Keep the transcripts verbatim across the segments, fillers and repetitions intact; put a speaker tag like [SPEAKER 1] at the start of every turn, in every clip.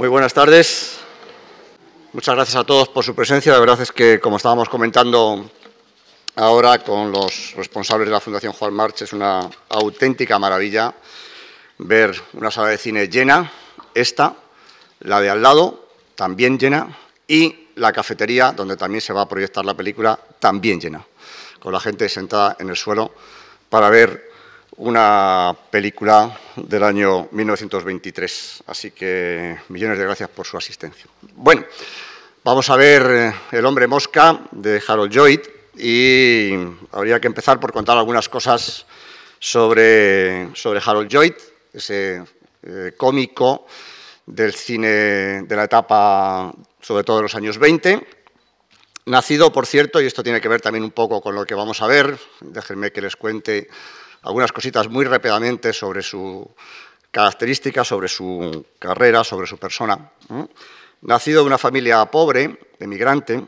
[SPEAKER 1] Muy buenas tardes. Muchas gracias a todos por su presencia. La verdad es que, como estábamos comentando ahora con los responsables de la Fundación Juan March, es una auténtica maravilla ver una sala de cine llena, esta, la de al lado, también llena, y la cafetería, donde también se va a proyectar la película, también llena, con la gente sentada en el suelo para ver una película del año mil novecientos veintitrés. Así que millones de gracias por su asistencia. Bueno, vamos a ver El hombre mosca de Harold Lloyd y habría que empezar por contar algunas cosas sobre, sobre Harold Lloyd, ese eh, cómico del cine de la etapa, sobre todo de los años veinte. Nacido, por cierto, y esto tiene que ver también un poco con lo que vamos a ver, déjenme que les cuente algunas cositas muy rápidamente sobre su característica, sobre su carrera, sobre su persona. ¿Mm? Nacido de una familia pobre, emigrante,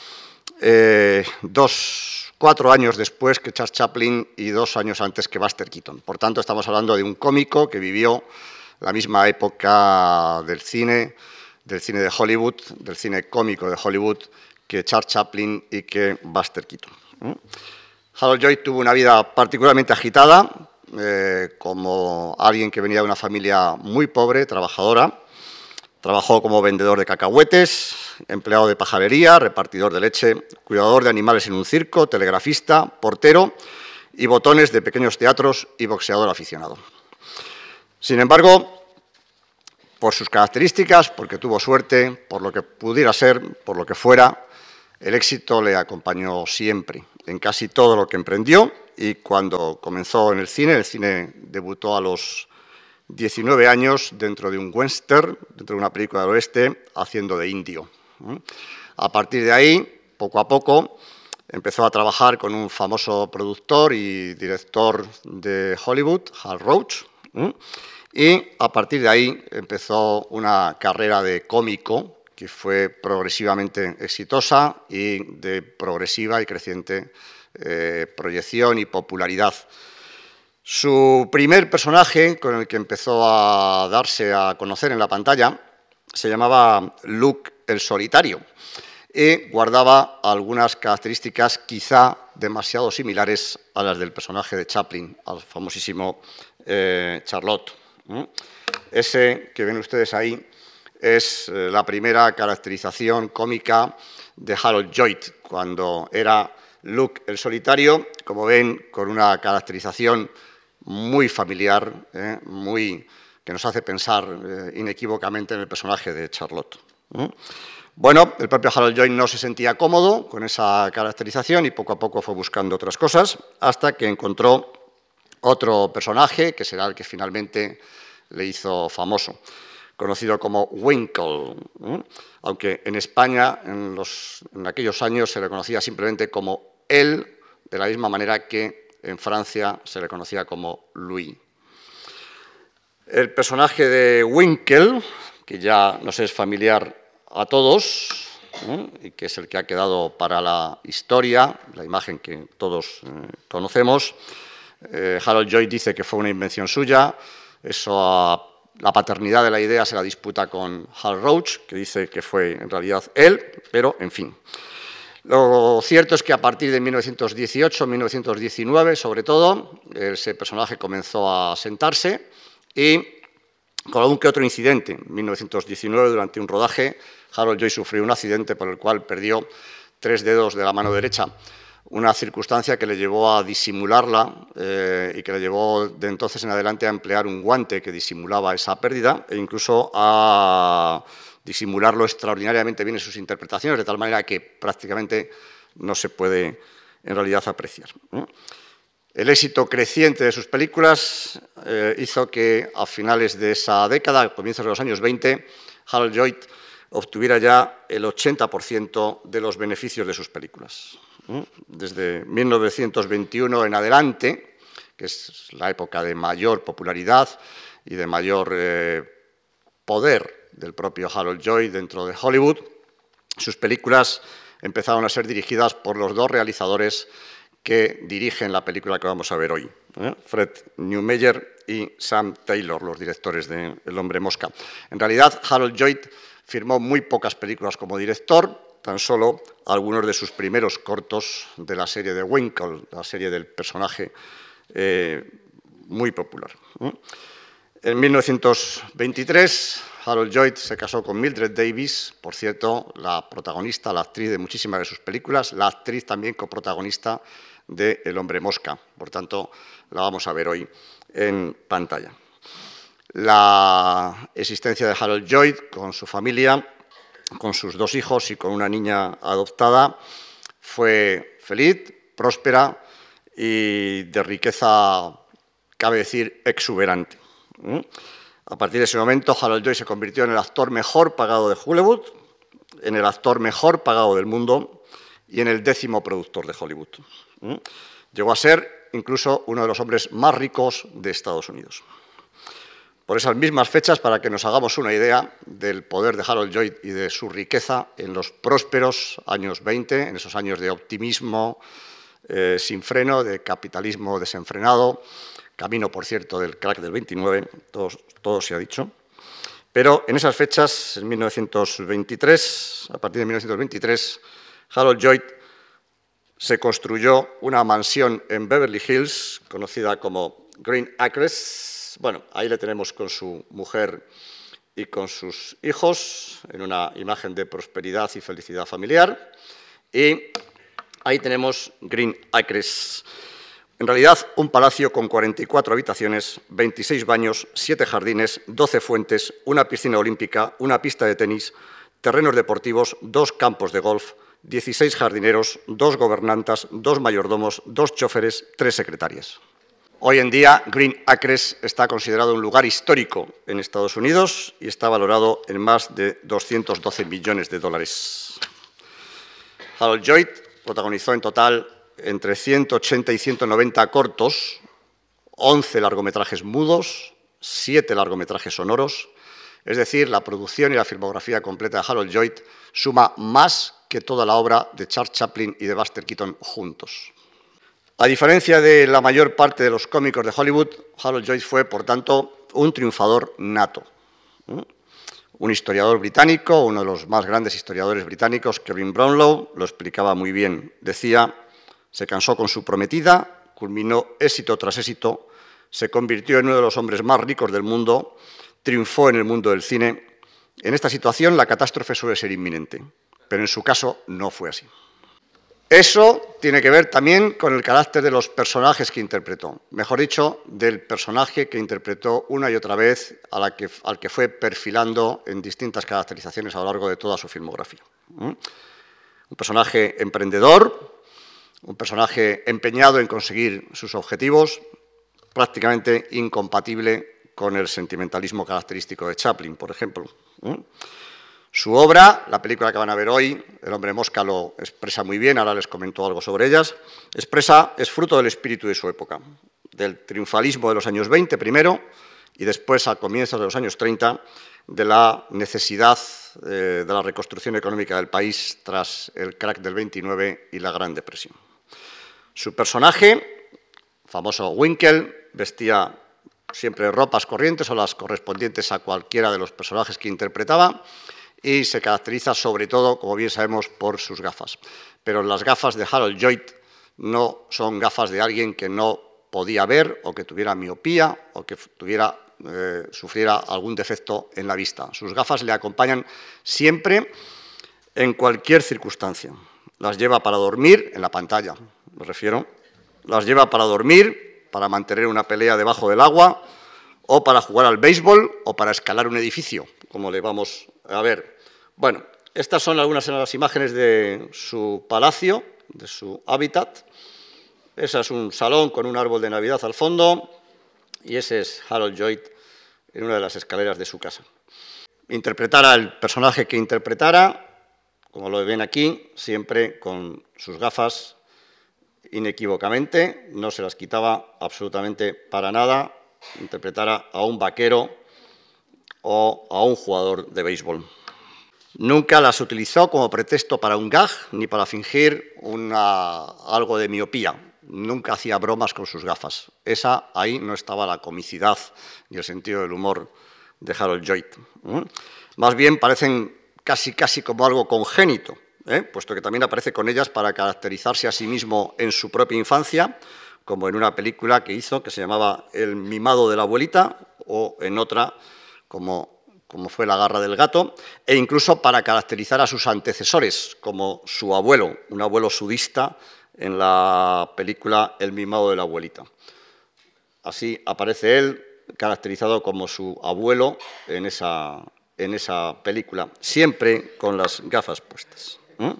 [SPEAKER 1] eh, dos, cuatro años después que Charles Chaplin y dos años antes que Buster Keaton. Por tanto, estamos hablando de un cómico que vivió la misma época del cine, del cine de Hollywood, del cine cómico de Hollywood, que Charles Chaplin y que Buster Keaton. ¿Mm? Harold Lloyd tuvo una vida particularmente agitada, eh, como alguien que venía de una familia muy pobre, trabajadora. Trabajó como vendedor de cacahuetes, empleado de pajarería, repartidor de leche, cuidador de animales en un circo, telegrafista, portero y botones de pequeños teatros y boxeador aficionado. Sin embargo, por sus características, porque tuvo suerte, por lo que pudiera ser, por lo que fuera, el éxito le acompañó siempre, en casi todo lo que emprendió, y cuando comenzó en el cine, el cine debutó a los diecinueve años dentro de un western, dentro de una película del oeste, haciendo de indio. A partir de ahí, poco a poco, empezó a trabajar con un famoso productor y director de Hollywood, Hal Roach, y a partir de ahí empezó una carrera de cómico que fue progresivamente exitosa y de progresiva y creciente eh, proyección y popularidad. Su primer personaje con el que empezó a darse a conocer en la pantalla se llamaba Luke el Solitario y guardaba algunas características quizá demasiado similares a las del personaje de Chaplin, al famosísimo eh, Charlot. ¿Mm? Ese que ven ustedes ahí es la primera caracterización cómica de Harold Lloyd, cuando era Luke el Solitario, como ven, con una caracterización muy familiar, eh, muy, que nos hace pensar eh, inequívocamente en el personaje de Charlotte. ¿Mm? Bueno, el propio Harold Lloyd no se sentía cómodo con esa caracterización y poco a poco fue buscando otras cosas, hasta que encontró otro personaje, que será el que finalmente le hizo famoso, conocido como Winkle, ¿eh? Aunque en España, en, los, en aquellos años, se le conocía simplemente como él, de la misma manera que en Francia se le conocía como Louis. El personaje de Winkle, que ya nos es familiar a todos, ¿eh? Y que es el que ha quedado para la historia, la imagen que todos eh, conocemos, eh, Harold Lloyd dice que fue una invención suya, eso ha La paternidad de la idea se la disputa con Hal Roach, que dice que fue en realidad él, pero en fin. Lo cierto es que a partir de mil novecientos dieciocho, mil novecientos diecinueve, sobre todo, ese personaje comenzó a sentarse y con algún que otro incidente. En mil novecientos diecinueve, durante un rodaje, Harold Lloyd sufrió un accidente por el cual perdió tres dedos de la mano derecha. Una circunstancia que le llevó a disimularla eh, y que le llevó de entonces en adelante a emplear un guante que disimulaba esa pérdida e incluso a disimularlo extraordinariamente bien en sus interpretaciones, de tal manera que prácticamente no se puede en realidad apreciar. El éxito creciente de sus películas eh, hizo que a finales de esa década, a comienzos de los años veinte, Harold Lloyd obtuviera ya el ochenta por ciento de los beneficios de sus películas. Desde mil novecientos veintiuno en adelante, que es la época de mayor popularidad y de mayor eh, poder del propio Harold Lloyd dentro de Hollywood, sus películas empezaron a ser dirigidas por los dos realizadores que dirigen la película que vamos a ver hoy. ¿eh? Fred Neumeyer y Sam Taylor, los directores de El hombre mosca. En realidad, Harold Lloyd firmó muy pocas películas como director, tan solo algunos de sus primeros cortos de la serie de Winkle, la serie del personaje eh, muy popular. En mil novecientos veintitrés, Harold Lloyd se casó con Mildred Davis, por cierto, la protagonista, la actriz de muchísimas de sus películas, la actriz también coprotagonista de El hombre mosca. Por tanto, la vamos a ver hoy en pantalla. La existencia de Harold Lloyd con su familia, con sus dos hijos y con una niña adoptada, fue feliz, próspera y de riqueza, cabe decir, exuberante. A partir de ese momento, Harold Lloyd se convirtió en el actor mejor pagado de Hollywood, en el actor mejor pagado del mundo y en el décimo productor de Hollywood. Llegó a ser incluso uno de los hombres más ricos de Estados Unidos. Por esas mismas fechas, para que nos hagamos una idea del poder de Harold Lloyd y de su riqueza en los prósperos años veinte, en esos años de optimismo eh, sin freno, de capitalismo desenfrenado, camino, por cierto, del crack del veintinueve, todo, todo se ha dicho. Pero en esas fechas, en mil novecientos veintitrés, a partir de mil novecientos veintitrés, Harold Lloyd se construyó una mansión en Beverly Hills, conocida como Green Acres. Bueno, ahí le tenemos con su mujer y con sus hijos, en una imagen de prosperidad y felicidad familiar. Y ahí tenemos Green Acres. En realidad, un palacio con cuarenta y cuatro habitaciones, veintiséis baños, siete jardines, doce fuentes, una piscina olímpica, una pista de tenis, terrenos deportivos, dos campos de golf, dieciséis jardineros, dos gobernantas, dos mayordomos, dos choferes, tres secretarias. Hoy en día, Green Acres está considerado un lugar histórico en Estados Unidos y está valorado en más de doscientos doce millones de dólares. Harold Lloyd protagonizó en total entre ciento ochenta y ciento noventa cortos, once largometrajes mudos, siete largometrajes sonoros. Es decir, la producción y la filmografía completa de Harold Lloyd suma más que toda la obra de Charles Chaplin y de Buster Keaton juntos. A diferencia de la mayor parte de los cómicos de Hollywood, Harold Lloyd fue, por tanto, un triunfador nato. Un historiador británico, uno de los más grandes historiadores británicos, Kevin Brownlow, lo explicaba muy bien. Decía, se casó con su prometida, culminó éxito tras éxito, se convirtió en uno de los hombres más ricos del mundo, triunfó en el mundo del cine. En esta situación, la catástrofe suele ser inminente, pero en su caso no fue así. Eso tiene que ver también con el carácter de los personajes que interpretó, mejor dicho, del personaje que interpretó una y otra vez a la que, al que fue perfilando en distintas caracterizaciones a lo largo de toda su filmografía. Un personaje emprendedor, un personaje empeñado en conseguir sus objetivos, prácticamente incompatible con el sentimentalismo característico de Chaplin, por ejemplo. Su obra, la película que van a ver hoy, El hombre mosca, lo expresa muy bien, ahora les comento algo sobre ellas, expresa, es fruto del espíritu de su época, del triunfalismo de los años veinte primero y después, a comienzos de los años treinta, de la necesidad eh, de la reconstrucción económica del país tras el crack del veintinueve y la Gran Depresión. Su personaje, famoso Winkle, vestía siempre ropas corrientes o las correspondientes a cualquiera de los personajes que interpretaba, y se caracteriza sobre todo, como bien sabemos, por sus gafas. Pero las gafas de Harold Lloyd no son gafas de alguien que no podía ver o que tuviera miopía o que tuviera, eh, sufriera algún defecto en la vista. Sus gafas le acompañan siempre en cualquier circunstancia. Las lleva para dormir, en la pantalla me refiero, las lleva para dormir, para mantener una pelea debajo del agua, o para jugar al béisbol o para escalar un edificio, como le vamos a ver. Bueno, estas son algunas de las imágenes de su palacio, de su hábitat. Ese es un salón con un árbol de Navidad al fondo y ese es Harold Lloyd en una de las escaleras de su casa. Interpretara el personaje que interpretara, como lo ven aquí, siempre con sus gafas inequívocamente, no se las quitaba absolutamente para nada, interpretara a un vaquero o a un jugador de béisbol. Nunca las utilizó como pretexto para un gag ni para fingir una, algo de miopía. nunca hacía bromas con sus gafas. Esa, ahí no estaba la comicidad y el sentido del humor de Harold Lloyd. ¿eh? Más bien parecen casi, casi como algo congénito, ¿eh? puesto que también aparece con ellas para caracterizarse a sí mismo en su propia infancia, como en una película que hizo que se llamaba El mimado de la abuelita, o en otra como, como fue La garra del gato, e incluso para caracterizar a sus antecesores, como su abuelo, un abuelo sudista, en la película El mimado de la abuelita. Así aparece él, caracterizado como su abuelo en esa, en esa película, siempre con las gafas puestas. ¿eh?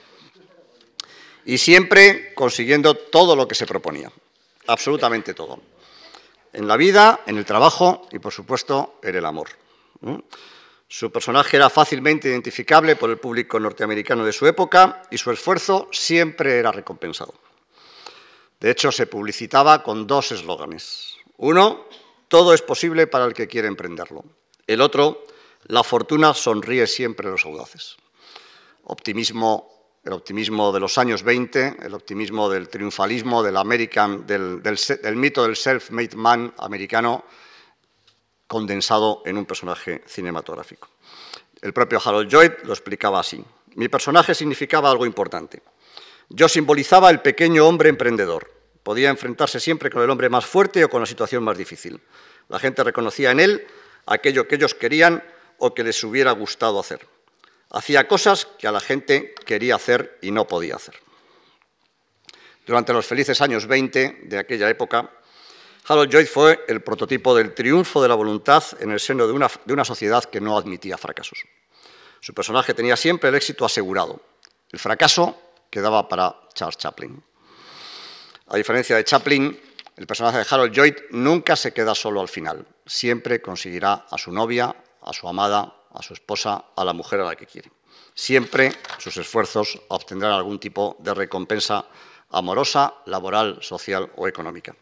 [SPEAKER 1] Y siempre consiguiendo todo lo que se proponía, absolutamente todo. En la vida, en el trabajo y, por supuesto, en el amor. ¿eh? Su personaje era fácilmente identificable por el público norteamericano de su época y su esfuerzo siempre era recompensado. De hecho, se publicitaba con dos eslóganes. Uno, todo es posible para el que quiere emprenderlo. El otro, la fortuna sonríe siempre a los audaces. Optimismo, el optimismo de los años veinte, el optimismo del triunfalismo, del, American, del, del, del mito del self-made man americano, condensado en un personaje cinematográfico. El propio Harold Lloyd lo explicaba así. Mi personaje significaba algo importante. Yo simbolizaba el pequeño hombre emprendedor. Podía enfrentarse siempre con el hombre más fuerte o con la situación más difícil. La gente reconocía en él aquello que ellos querían o que les hubiera gustado hacer. Hacía cosas que a la gente quería hacer y no podía hacer. Durante los felices años veinte de aquella época, Harold Lloyd fue el prototipo del triunfo de la voluntad en el seno de una, de una sociedad que no admitía fracasos. Su personaje tenía siempre el éxito asegurado. El fracaso quedaba para Charles Chaplin. A diferencia de Chaplin, el personaje de Harold Lloyd nunca se queda solo al final. Siempre conseguirá a su novia, a su amada, a su esposa, a la mujer a la que quiere. Siempre sus esfuerzos obtendrán algún tipo de recompensa amorosa, laboral, social o económica.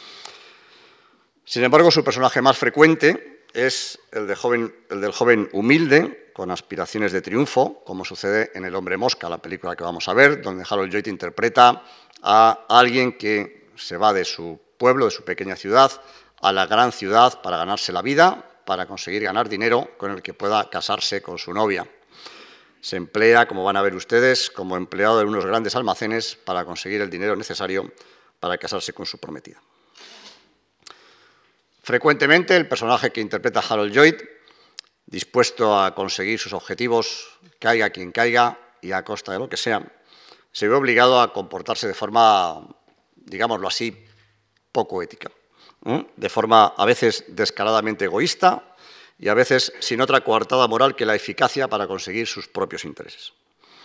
[SPEAKER 1] Sin embargo, su personaje más frecuente es el, de joven, el del joven humilde, con aspiraciones de triunfo, como sucede en El hombre mosca, la película que vamos a ver, donde Harold Lloyd interpreta a alguien que se va de su pueblo, de su pequeña ciudad, a la gran ciudad para ganarse la vida, para conseguir ganar dinero con el que pueda casarse con su novia. Se emplea, como van a ver ustedes, como empleado de unos grandes almacenes para conseguir el dinero necesario para casarse con su prometida. Frecuentemente, el personaje que interpreta Harold Lloyd, dispuesto a conseguir sus objetivos, caiga quien caiga y a costa de lo que sea, se ve obligado a comportarse de forma, digámoslo así, poco ética, ¿eh? de forma a veces descaradamente egoísta y a veces sin otra coartada moral que la eficacia para conseguir sus propios intereses.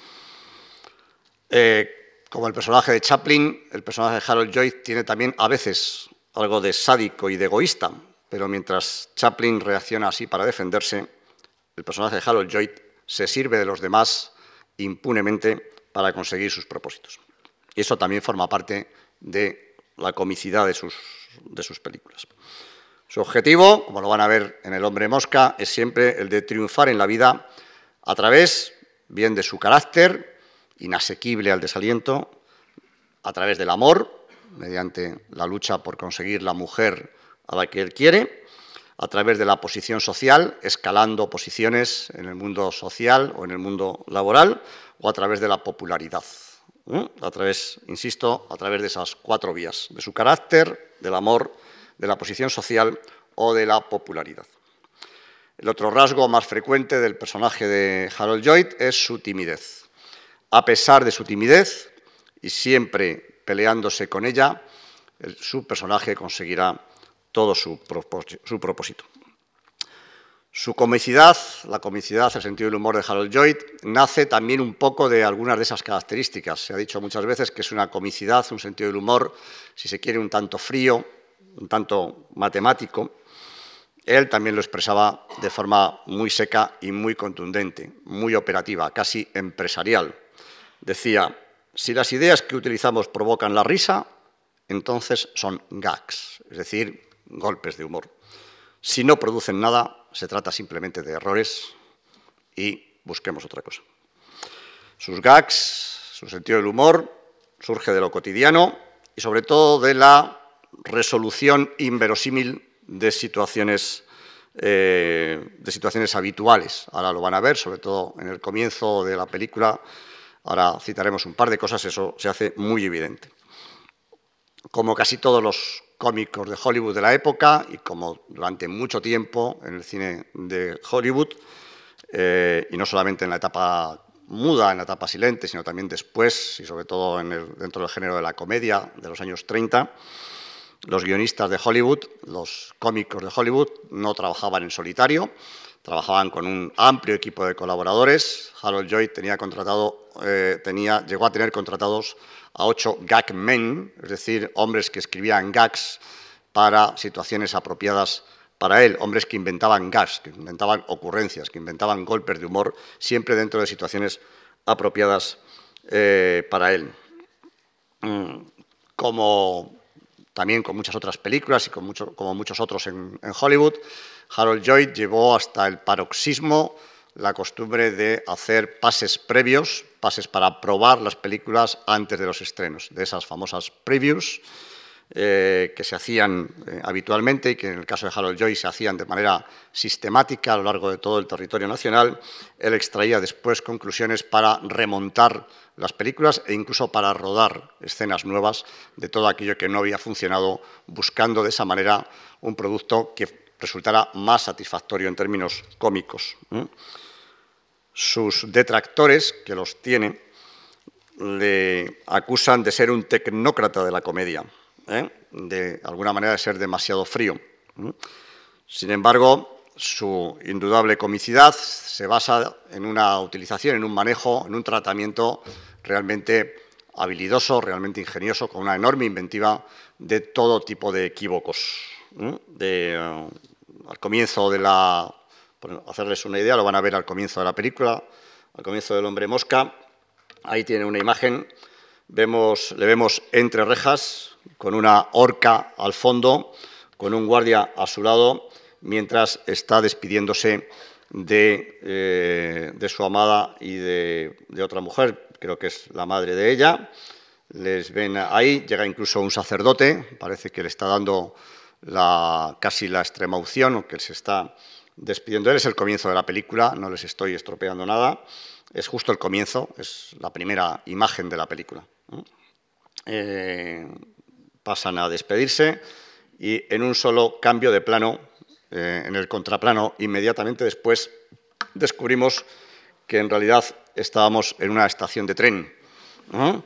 [SPEAKER 1] Eh, como el personaje de Chaplin, el personaje de Harold Lloyd tiene también a veces algo de sádico y de egoísta, pero mientras Chaplin reacciona así para defenderse, el personaje de Harold Lloyd se sirve de los demás impunemente para conseguir sus propósitos. Y eso también forma parte de la comicidad de sus, de sus películas. Su objetivo, como lo van a ver en El hombre mosca, es siempre el de triunfar en la vida a través, bien de su carácter, inasequible al desaliento, a través del amor, mediante la lucha por conseguir la mujer a la que él quiere, a través de la posición social, escalando posiciones en el mundo social o en el mundo laboral, o a través de la popularidad. ¿eh? A través, insisto, a través de esas cuatro vías, de su carácter, del amor, de la posición social o de la popularidad. El otro rasgo más frecuente del personaje de Harold Lloyd es su timidez. A pesar de su timidez, y siempre peleándose con ella, el, su personaje conseguirá todo su, su propósito. Su comicidad, la comicidad, el sentido del humor de Harold Lloyd, nace también un poco de algunas de esas características. Se ha dicho muchas veces que es una comicidad, un sentido del humor, si se quiere, un tanto frío, un tanto matemático. Él también lo expresaba de forma muy seca y muy contundente, muy operativa, casi empresarial. Decía, si las ideas que utilizamos provocan la risa, entonces son gags, es decir, golpes de humor. Si no producen nada, se trata simplemente de errores y busquemos otra cosa. Sus gags, su sentido del humor, surge de lo cotidiano y sobre todo de la resolución inverosímil de situaciones, eh, de situaciones habituales. Ahora lo van a ver, sobre todo en el comienzo de la película. Ahora citaremos un par de cosas, eso se hace muy evidente. Como casi todos los cómicos de Hollywood de la época, y como durante mucho tiempo en el cine de Hollywood, eh, y no solamente en la etapa muda, en la etapa silente, sino también después, y sobre todo en el, dentro del género de la comedia de los años treinta, los guionistas de Hollywood, los cómicos de Hollywood, no trabajaban en solitario, trabajaban con un amplio equipo de colaboradores. Harold Lloyd tenía contratado, eh, tenía, llegó a tener contratados a ocho gag men, es decir, hombres que escribían gags para situaciones apropiadas para él, hombres que inventaban gags, que inventaban ocurrencias, que inventaban golpes de humor, siempre dentro de situaciones apropiadas eh, para él. Mm, como también con muchas otras películas y con mucho, como muchos otros en, en Hollywood, Harold Lloyd llevó hasta el paroxismo la costumbre de hacer pases previos, pases para probar las películas antes de los estrenos, de esas famosas previews eh, que se hacían eh, habitualmente y que en el caso de Harold Lloyd se hacían de manera sistemática a lo largo de todo el territorio nacional. Él extraía después conclusiones para remontar las películas e incluso para rodar escenas nuevas de todo aquello que no había funcionado, buscando de esa manera un producto que resultara más satisfactorio en términos cómicos. Sus detractores, que los tiene, le acusan de ser un tecnócrata de la comedia, ¿eh? de alguna manera de ser demasiado frío. Sin embargo, su indudable comicidad se basa en una utilización, en un manejo, en un tratamiento realmente habilidoso, realmente ingenioso, con una enorme inventiva de todo tipo de equívocos. De, uh, al comienzo de la... Por hacerles una idea, lo van a ver al comienzo de la película, al comienzo del Hombre Mosca. Ahí tiene una imagen, vemos, le vemos entre rejas, con una horca al fondo, con un guardia a su lado, mientras está despidiéndose de, eh, de su amada y de, de otra mujer, creo que es la madre de ella. Les ven ahí, llega incluso un sacerdote, parece que le está dando la, casi la extrema unción, o que se está despidiendo. Él es el comienzo de la película, no les estoy estropeando nada, es justo el comienzo, es la primera imagen de la película. Eh, pasan a despedirse y en un solo cambio de plano, eh, en el contraplano, inmediatamente después descubrimos que en realidad estábamos en una estación de tren. ¿no?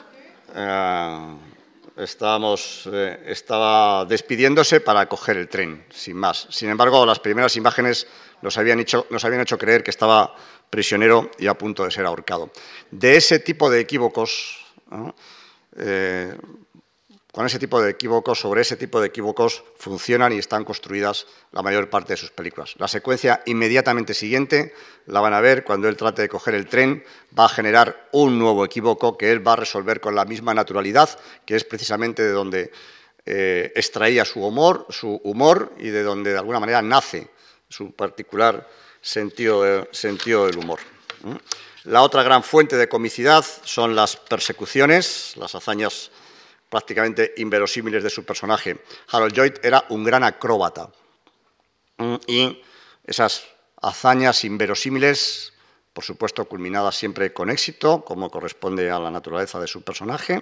[SPEAKER 1] Eh, estábamos, eh, estaba despidiéndose para coger el tren, sin más. Sin embargo, las primeras imágenes nos habían hecho, nos habían hecho creer que estaba prisionero y a punto de ser ahorcado. De ese tipo de equívocos, ¿no? eh, con ese tipo de equívocos, sobre ese tipo de equívocos funcionan y están construidas la mayor parte de sus películas. La secuencia inmediatamente siguiente, la van a ver, cuando él trate de coger el tren, va a generar un nuevo equívoco que él va a resolver con la misma naturalidad, que es precisamente de donde eh, extraía su humor, su humor y de donde de alguna manera nace su particular sentido, de, sentido del humor. La otra gran fuente de comicidad son las persecuciones, las hazañas prácticamente inverosímiles de su personaje. Harold Lloyd era un gran acróbata y esas hazañas inverosímiles, por supuesto, culminadas siempre con éxito, como corresponde a la naturaleza de su personaje.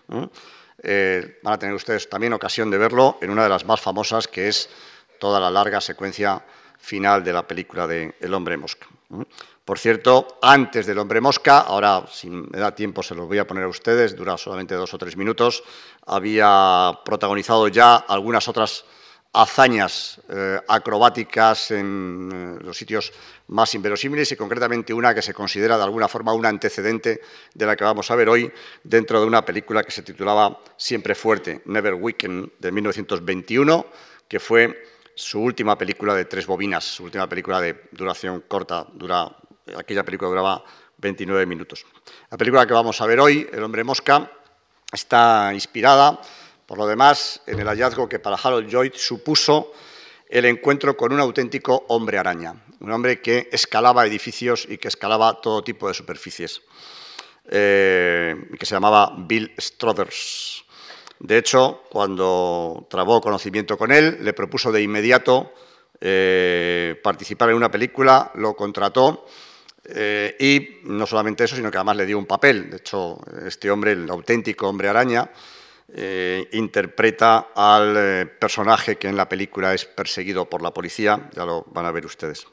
[SPEAKER 1] Eh, van a tener ustedes también ocasión de verlo en una de las más famosas, que es toda la larga secuencia final de la película de El Hombre Mosca. Por cierto, antes del Hombre Mosca, ahora si me da tiempo se los voy a poner a ustedes, dura solamente dos o tres minutos, había protagonizado ya algunas otras hazañas eh, acrobáticas en eh, los sitios más inverosímiles y concretamente una que se considera de alguna forma un antecedente de la que vamos a ver hoy dentro de una película que se titulaba Siempre Fuerte, Never Weaken, de mil novecientos veintiuno, que fue su última película de tres bobinas, su última película de duración corta, dura, aquella película duraba veintinueve minutos. La película que vamos a ver hoy, El Hombre Mosca, está inspirada, por lo demás, en el hallazgo que para Harold Lloyd supuso el encuentro con un auténtico hombre araña, un hombre que escalaba edificios y que escalaba todo tipo de superficies, eh, que se llamaba Bill Struthers. De hecho, cuando trabó conocimiento con él, le propuso de inmediato eh, participar en una película, lo contrató eh, y no solamente eso, sino que además le dio un papel. De hecho, este hombre, el auténtico Hombre Araña, eh, interpreta al eh, personaje que en la película es perseguido por la policía, ya lo van a ver ustedes.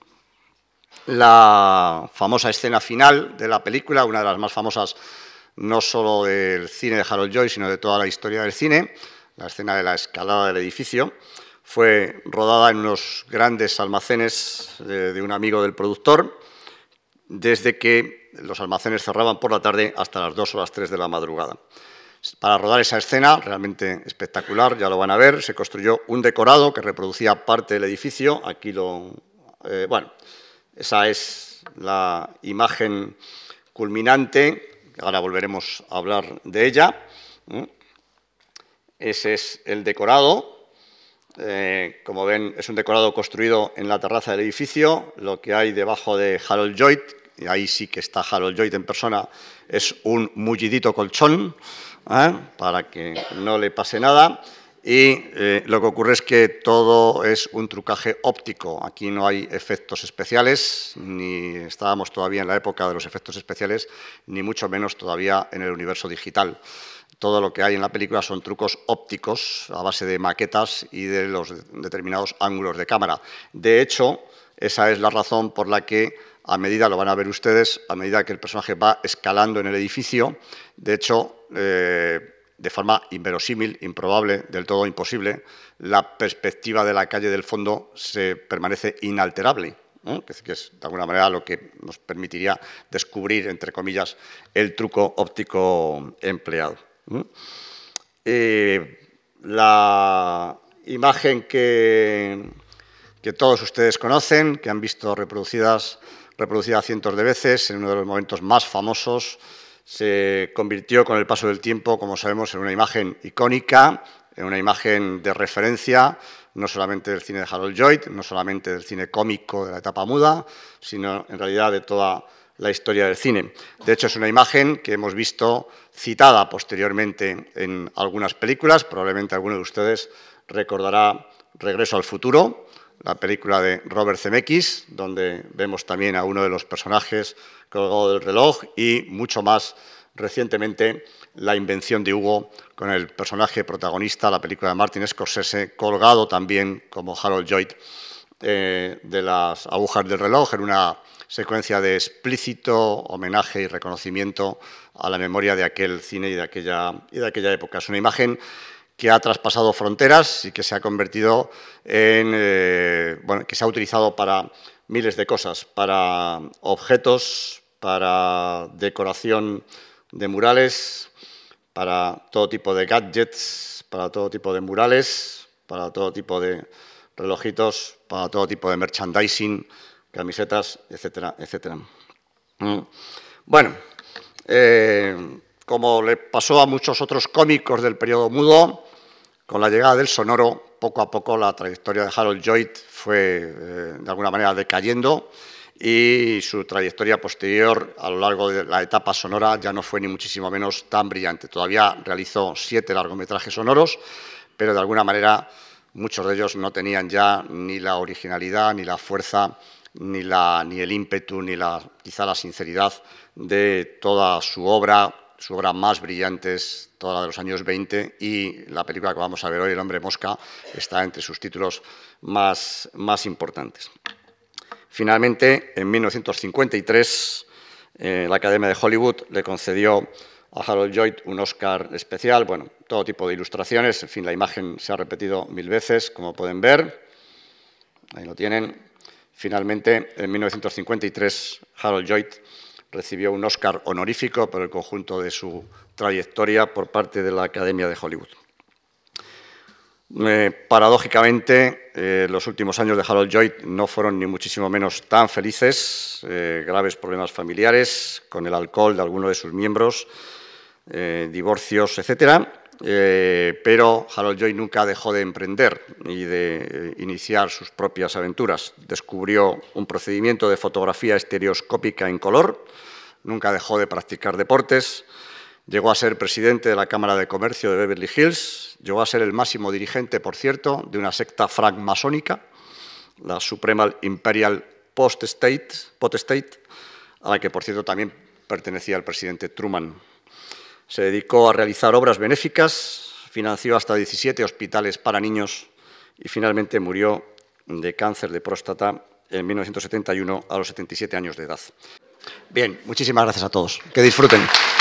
[SPEAKER 1] La famosa escena final de la película, una de las más famosas no solo del cine de Harold Lloyd, sino de toda la historia del cine, la escena de la escalada del edificio, fue rodada en unos grandes almacenes de, de un amigo del productor, desde que los almacenes cerraban por la tarde hasta las dos o las tres de la madrugada. Para rodar esa escena, realmente espectacular, ya lo van a ver, se construyó un decorado que reproducía parte del edificio. Aquí lo... Eh, bueno, esa es la imagen culminante, ahora volveremos a hablar de ella. Ese es el decorado. Eh, como ven, es un decorado construido en la terraza del edificio. Lo que hay debajo de Harold Lloyd, y ahí sí que está Harold Lloyd en persona, es un mullidito colchón, ¿eh? Para que no le pase nada. Y eh, lo que ocurre es que todo es un trucaje óptico. Aquí no hay efectos especiales, ni estábamos todavía en la época de los efectos especiales, ni mucho menos todavía en el universo digital. Todo lo que hay en la película son trucos ópticos a base de maquetas y de los determinados ángulos de cámara. De hecho, esa es la razón por la que, a medida, lo van a ver ustedes, a medida que el personaje va escalando en el edificio, de hecho, eh, de forma inverosímil, improbable, del todo imposible, la perspectiva de la calle del fondo se permanece inalterable, ¿no? Que es de alguna manera lo que nos permitiría descubrir, entre comillas, el truco óptico empleado. Eh, la imagen que, que todos ustedes conocen, que han visto reproducidas, reproducida cientos de veces, en uno de los momentos más famosos, se convirtió con el paso del tiempo, como sabemos, en una imagen icónica, en una imagen de referencia, no solamente del cine de Harold Lloyd, no solamente del cine cómico de la etapa muda, sino en realidad de toda la historia del cine. De hecho, es una imagen que hemos visto citada posteriormente en algunas películas. Probablemente alguno de ustedes recordará Regreso al futuro, la película de Robert Zemeckis, donde vemos también a uno de los personajes colgado del reloj, y mucho más recientemente La invención de Hugo, con el personaje protagonista, la película de Martin Scorsese, colgado también como Harold Lloyd eh, de las agujas del reloj, en una secuencia de explícito homenaje y reconocimiento a la memoria de aquel cine y de aquella, y de aquella época. Es una imagen que ha traspasado fronteras y que se ha convertido en, eh, bueno, que se ha utilizado para miles de cosas, para objetos, para decoración de murales, para todo tipo de gadgets, para todo tipo de murales, para todo tipo de relojitos, para todo tipo de merchandising, camisetas, etcétera, etcétera. Bueno, eh, como le pasó a muchos otros cómicos del periodo mudo, con la llegada del sonoro, poco a poco la trayectoria de Harold Lloyd fue, eh, de alguna manera, decayendo, y su trayectoria posterior a lo largo de la etapa sonora ya no fue ni muchísimo menos tan brillante. Todavía realizó siete largometrajes sonoros, pero de alguna manera muchos de ellos no tenían ya ni la originalidad, ni la fuerza, ni, la, ni el ímpetu, ni la, quizá la sinceridad de toda su obra. Su obra más brillante es toda la de los años veinte, y la película que vamos a ver hoy, El hombre mosca, está entre sus títulos más, más importantes. Finalmente, en mil novecientos cincuenta y tres, eh, la Academia de Hollywood le concedió a Harold Lloyd un Oscar especial, bueno, todo tipo de ilustraciones, en fin, la imagen se ha repetido mil veces, como pueden ver, ahí lo tienen. Finalmente, en mil novecientos cincuenta y tres, Harold Lloyd recibió un Oscar honorífico por el conjunto de su trayectoria por parte de la Academia de Hollywood. Eh, paradójicamente, eh, los últimos años de Harold Lloyd no fueron ni muchísimo menos tan felices, eh, graves problemas familiares con el alcohol de algunos de sus miembros, eh, divorcios, etcétera. Eh, pero Harold Lloyd nunca dejó de emprender y de eh, iniciar sus propias aventuras. Descubrió un procedimiento de fotografía estereoscópica en color, nunca dejó de practicar deportes, Llegó a ser presidente de la Cámara de Comercio de Beverly Hills, llegó a ser el máximo dirigente, por cierto, de una secta francmasónica, la Supreme Imperial Potestate, Potestate, a la que, por cierto, también pertenecía el presidente Truman. Se dedicó a realizar obras benéficas, financió hasta diecisiete hospitales para niños y finalmente murió de cáncer de próstata en mil novecientos setenta y uno a los setenta y siete años de edad. Bien, muchísimas gracias a todos. Que disfruten.